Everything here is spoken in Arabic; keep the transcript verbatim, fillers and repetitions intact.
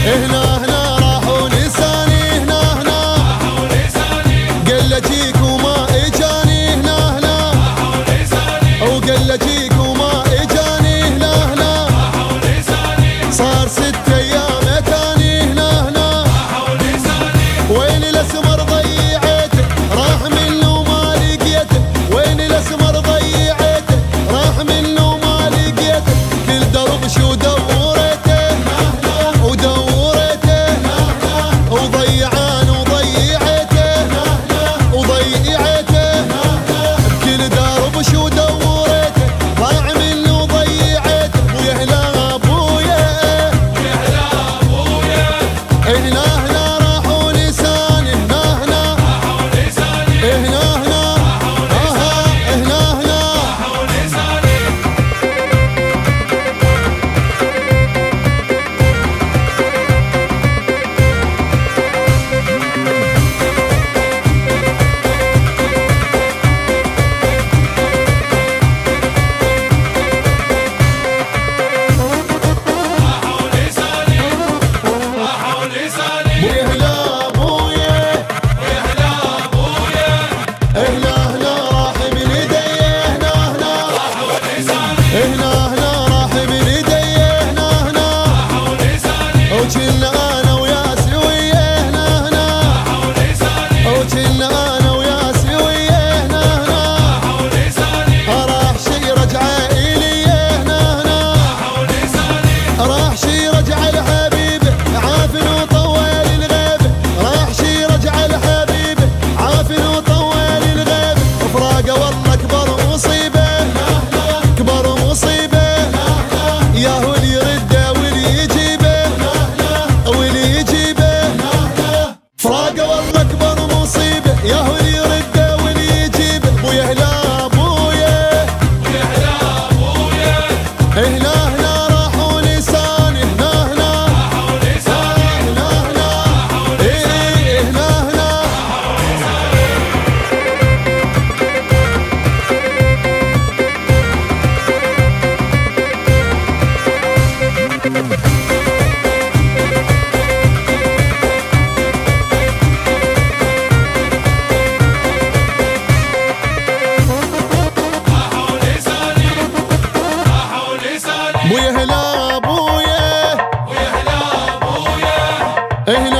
هنا هنا راحوا لساني هنا هنا راحوا لساني قل اجيك وما اجاني هنا هنا راحوا لساني وقل اجيك وما اجاني هنا هنا راحوا لساني صار ست ايام اتاني هنا هنا راحوا لساني وين الاسمر ضيعته راح منه ما لقيته وين الاسمر ضيعته راح منه ما لقيته كل درب شو دورته ودورته وضيعان وضيعته وضيعته بكل درب شو دورته ضاع منه وضيعته ويا هلا ابويا ويا هلا ابويا هنا هنا راحوا لساني هنا هنا راحوا لساني هنا هنا اها هنا هنا راحوا لساني ويا هلا ابويا ويا هلا ابويا هنا هنا راح من ايدي هنا هنا راحوا لساني هنا هنا راح من ايدي هنا هنا راحوا لساني وكنا انا وياسي ويا هنا هنا راحوا لساني وكنا انا وياسي ويا هنا هنا راحوا لساني راح شي رجعه الي هنا هنا راحوا لساني راح شي رجع الحبيب عافن وطول الغيب راح شي رجع الحبيب عافن وطول الغيب فراقه والله كبر مصيبه كبر مصيبه ياهو اللي يرده واللي يجيبه واللي يجيبه فراقه والله كبر مصيبه ياهو اللي يرده واللي يجيبه ويا هلا ابويا ويا هلا ابويا هنا هنا راحوا لساني هنا هنا راحوا لساني هنا هنا ايه هنا هنا ويا هلا ابويا ويا هلا ابويا هنا